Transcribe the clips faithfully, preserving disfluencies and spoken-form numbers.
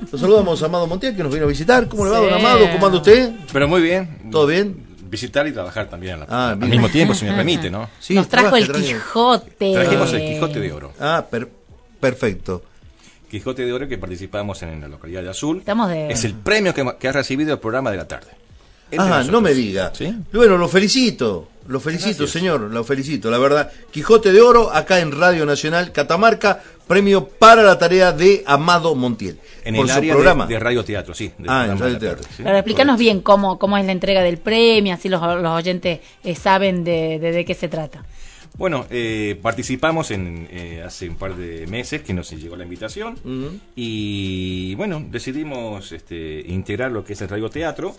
Lo saludamos a Amado Montiel, que nos vino a visitar. ¿Cómo le va, don Amado? ¿Cómo anda usted? Pero muy bien. ¿Todo bien? Visitar y trabajar también la, ah, al mismo tiempo, si me permite, ¿no? Sí, nos trajo el traje. Quijote. Trajimos el Quijote de Oro. Ah, per perfecto. Quijote de Oro que participamos en la localidad de Azul. Estamos de... Es el premio que, que ha recibido el programa de la tarde. Ah, no me diga. ¿Sí? Bueno, lo felicito. Lo felicito, Gracias. señor. Lo felicito, la verdad. Quijote de Oro, acá en Radio Nacional Catamarca. Premio para la tarea de Amado Montiel. En por el su área programa. De, de Radio Teatro, sí. Ah, en Radio Teatro. Sí. Pero explícanos bien cómo, cómo es la entrega del premio, así los, los oyentes eh, saben de, de, de qué se trata. Bueno, eh, participamos en eh, hace un par de meses que nos llegó la invitación uh-huh. y bueno, decidimos este, integrar lo que es el radioteatro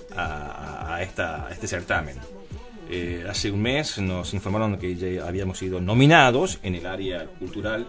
a, a, esta, a este certamen. Eh, hace un mes nos informaron que ya habíamos sido nominados en el área cultural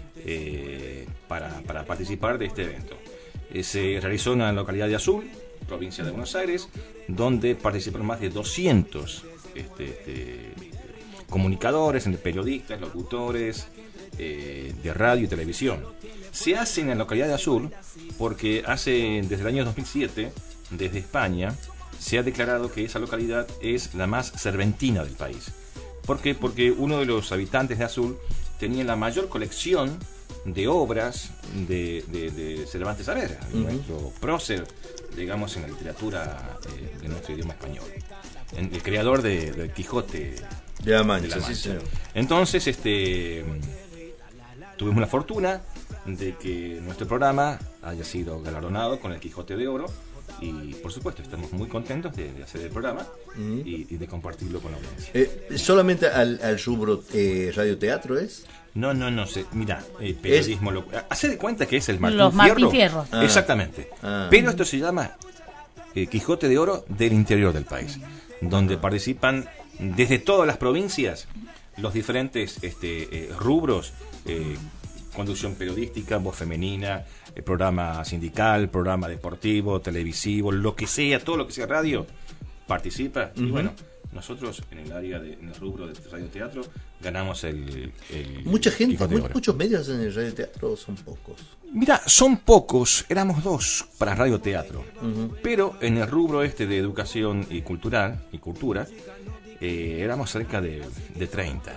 eh, para, para participar de este evento. Eh, se realizó en la localidad de Azul, provincia de Buenos Aires, donde participaron más de doscientos este, este, comunicadores, periodistas, locutores eh, de radio y televisión. Se hace en la localidad de Azul porque hace desde el año dos mil siete, desde España, se ha declarado que esa localidad es la más cervantina del país. ¿Por qué? Porque uno de los habitantes de Azul tenía la mayor colección de obras de, de, de Cervantes Saavedra, uh-huh. nuestro prócer, digamos, en la literatura eh, de nuestro idioma español. El creador de, de Quijote de la Mancha. De la Mancha. Sí, señor. Entonces, este, tuvimos la fortuna de que nuestro programa haya sido galardonado con el Quijote de Oro. Y por supuesto estamos muy contentos de, de hacer el programa uh-huh. y, y de compartirlo con la audiencia. Eh, ¿Solamente al, al rubro eh, radioteatro es? No, no, no sé. Mira, eh, periodismo. Lo, hace de cuenta que es el Martín Los Fierro. Martín Fierro. Ah. Exactamente. Ah. Pero esto se llama eh, Quijote de Oro del interior del país, donde ah. participan desde todas las provincias los diferentes este, eh, rubros. Eh, conducción periodística, voz femenina, el programa sindical, programa deportivo, televisivo, lo que sea, todo lo que sea radio, participa. Uh-huh. Y bueno, nosotros en el área, de, en el rubro de radioteatro, ganamos el... el Mucha gente, muy, muchos medios en el radioteatro son pocos. Mira, son pocos, éramos dos para radioteatro, uh-huh. pero en el rubro este de educación y cultural y cultura, eh, éramos cerca de, de treinta.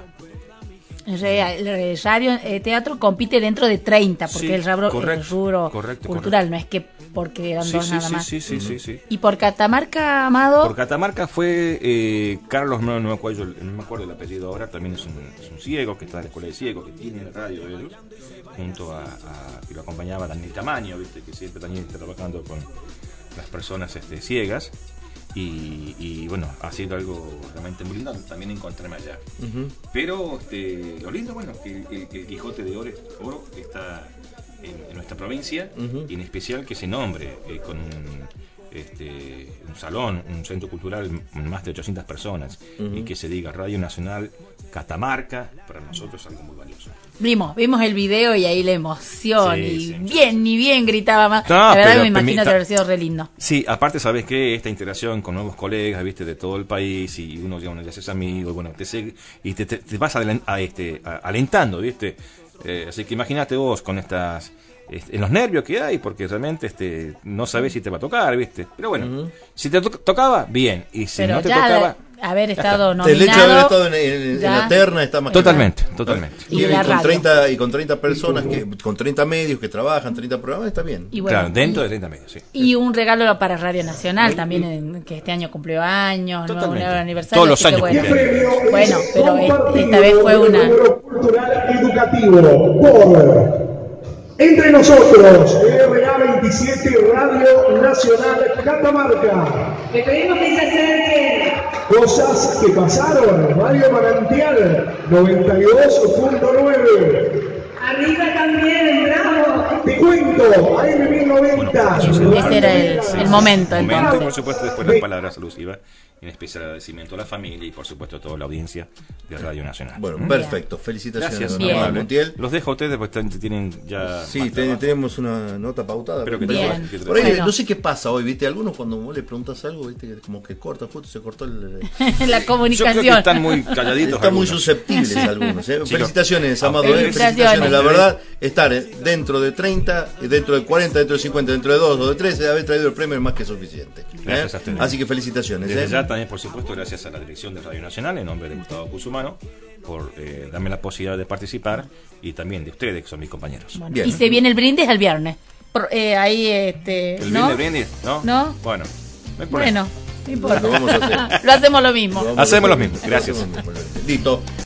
El radio eh, teatro compite dentro de treinta, porque sí, el, rubro, correcto, el rubro correcto, cultural, correcto. No es que porque eran sí, dos sí, nada sí, más. Sí, sí, uh-huh. sí, sí. ¿Y por Catamarca, Amado? Por Catamarca fue eh, Carlos, no, no, me acuerdo, no me acuerdo el apellido ahora, también es un, es un ciego, que está en la escuela de ciegos, que tiene la radio de ellos, junto a, a que lo acompañaba Daniel Tamaño, viste que siempre Daniel está trabajando con las personas este, ciegas. Y, y bueno, ha sido algo realmente muy lindo también encontrarme allá. Uh-huh. Pero este, lo lindo, bueno, que el, el Quijote de Oro, Oro está en, en nuestra provincia uh-huh. y en especial que se nombre eh, con un, este, un salón, un centro cultural con más de ochocientas personas uh-huh. y que se diga Radio Nacional Catamarca, para nosotros es algo muy valioso. Vimos, vimos el video y ahí la emoción sí, y sí, bien, sí. ni bien gritaba más. No, la verdad pero, me imagino que haber sido re lindo. Sí, aparte sabes que esta interacción con nuevos colegas, viste, de todo el país y uno ya uno ya haces amigos, bueno, te sé, y te, te, te vas a, a este, a, alentando, viste. Eh, así que imagínate vos con estas este, en los nervios que hay, porque realmente este no sabes si te va a tocar, viste. Pero bueno, uh-huh. si te to- tocaba, bien, y si pero no te tocaba. Haber estado nominado. El hecho de haber estado en, en, en la terna está más totalmente, claro. totalmente. Y, y, y con treinta y con treinta personas que con treinta medios que trabajan, treinta programas está bien. Y bueno, claro, dentro de treinta medios, sí. Y un regalo para Radio Nacional también en, que este año cumplió años, nuevo aniversario. Todos los años bueno, cumpleaños. Bueno, pero esta vez fue una cultural educativo por Entre Nosotros, R A veintisiete Radio Nacional Catamarca. Le pedimos que se acerquen. Cosas que pasaron, Radio Manantial noventa y dos punto nueve. Arriba también, bravo. Te cuento, A M mil noventa. Ese era el, el momento, el entonces. momento, por supuesto, después las palabras alusivas en especial agradecimiento a la familia y por supuesto a toda la audiencia de Radio Nacional. Bueno, ¿Mm? perfecto. Felicitaciones, Gracias, don Amado Bien. Montiel. Los dejo a ustedes porque están- tienen ya. Sí, más te- trabajo. tenemos una nota pautada. Espero que pero- Bien. te- que te- Por ahí, Bueno. no sé qué pasa hoy, ¿viste? Algunos cuando vos le preguntas algo, ¿viste? Que como que corta, justo se cortó el... La Yo comunicación. creo que están muy calladitos. Están muy algunos. susceptibles algunos. ¿eh? Sí, Felicitaciones, no. Amado. ¿eh? Felicitaciones. Felicitaciones. La verdad, estar eh, dentro de treinta, eh, dentro de cuarenta, dentro de cincuenta, dentro de dos o de trece, de haber traído el premio es más que suficiente. ¿eh? Gracias a ustedes. Así que felicitaciones. Desde ¿eh? ya también, por supuesto, gracias a la dirección de Radio Nacional, en nombre de Gustavo Cusumano, por eh, darme la posibilidad de participar y también de ustedes, que son mis compañeros. Bueno, Bien. y se viene el brindis el viernes. Por- eh, ahí, este. ¿El ¿no? brindis, brindis? ¿No? ¿No? Bueno, no hay problema. Bueno, no importa. Lo vamos a hacer. Lo hacemos lo mismo. Lo vamos a Hacemos hacer. lo mismo. Gracias. Hacemos lo mismo. Listo.